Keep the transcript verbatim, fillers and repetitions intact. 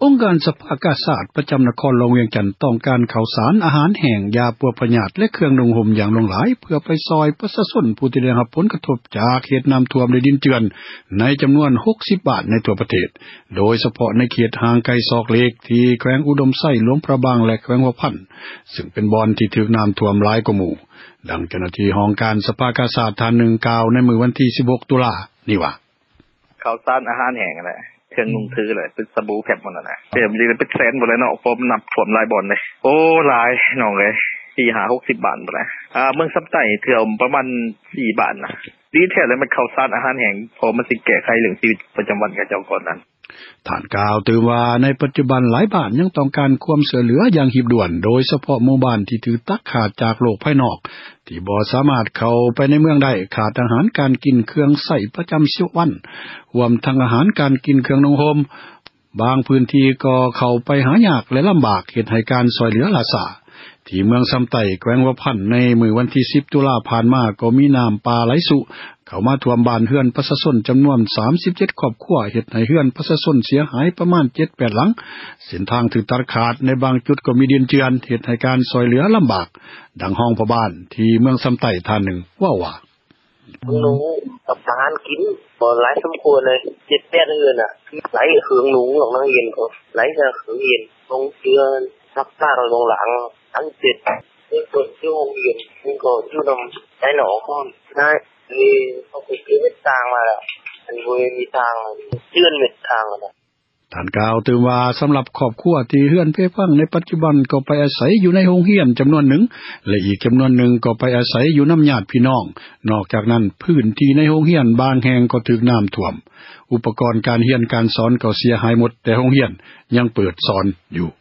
องค์การสภากาชาดประจำนครหลวงเวียงจันทน์ต้องการข้าวสารอาหารแห้งยาปัวพยาธิและเครื่องนุ่งห่มอย่างหลากหลายเพื่อไปซอยประชาชนผู้ที่ได้รับผลกระทบจากเหตุน้ำท่วมในดินเจือนในจำนวนหกสิบบาทในทั่วประเทศโดยเฉพาะในเขตห่างไกลซอกเล็กที่แขวงอุดมไส้หลวงพระบางและแขวงหัวพันซึ่งเป็นบอนที่ถูกน้ำท่วมหลายกว่าหมู่ดังเจ้าหน้าที่องค์การสภากาชาดท่านหนึ่งกล่าวในมื้อวันที่สิบหกตุลานี่ว่าข้าวสารอาหารแห้งนั่นแหละเครื่องนุ่งถือเลยเป็นสบู่แผบหมดนั่นน่ะเต็มเลยเป็นแสนหมดเลยเนาะพอนับท่วมหลายบ่อนเลยโอ้หลายน้องเอ้ยสี่ห้าหกสิบบาทหมดแล้วอ่าเมืองซับไต้เทื่อประมาณสี่บาทน่ะดีแท้เลยมันข้าวสารอาหารแห้งพอมันสิแก้ไขเรื่องชีวิตประจำวันกับเจ้าก่อนนั้นท่านกล่าวตือว่าในปัจจุบันหลายบ้านยังต้องการความช่วยเหลืออย่างหีบด่วนโดยเฉพาะหมู่บ้านที่ถูกตัดขาดจากโลกภายนอกที่บ่สามารถเข้าไปในเมืองได้ขาดอาหารการกินเครื่องใช้ประจำชีวันรวมทั้งอาหารการกินเครื่องนุ่งห่มบางพื้นที่ก็เข้าไปหายากและลำบากเฮ็ดให้การช่วยเหลือล่าช้าที่เมืองซำไต้แขวงหัวพันในมื้อวันที่สิบตุลาผ่านมาก็มีน้ำป่าไหลสุเข้ามาท่วมบ้านเรือนประชาชนจำนวนสามสิบเจ็ดครอบครัวเฮ็ดให้เรือนประชาชนเสียหายประมาณ เจ็ดแปด หลังเส้นทางถูกตัดขาดในบางจุดก็มีดินเจือนเฮ็ดให้การช่วยเหลือลำบากดังห้องพ่อบ้านที่เมืองซำไต้ท่านหนึ่งว่าว่าหนูกับทหารกินบ่หลายสมควรเลย เจ็ดแปด เดือนน่ะไหลเหืองหนูของนักเรียนก็ไหลจะเหืองเย็นลงเจือนซักผ้าลงหลังทั้งเจ็ดนี่ก็อยู่โรงเรียนนี่ก็อยู่นำใจหนอก่อนได้นี่เขาไปซื้อเม็ดทางมาแล้วอันบ่มีทางเจือนเม็ดทางน่ะท่านกล่าวถึงว่าสำหรับครอบครัวที่เฮือนเพฟังในปัจจุบันก็ไปอาศัยอยู่ในโรงเรียนจำนวนหนึ่งและอีกจำนวนหนึ่งก็ไปอาศัยอยู่นำญาติพี่น้องนอกจากนั้นพื้นที่ในโรงเรียนบางแห่งก็ถูกน้ำท่วมอุปกรณ์การเรียนการสอนก็เสียหายหมดแต่โรงเรียนยังเปิดสอนอยู่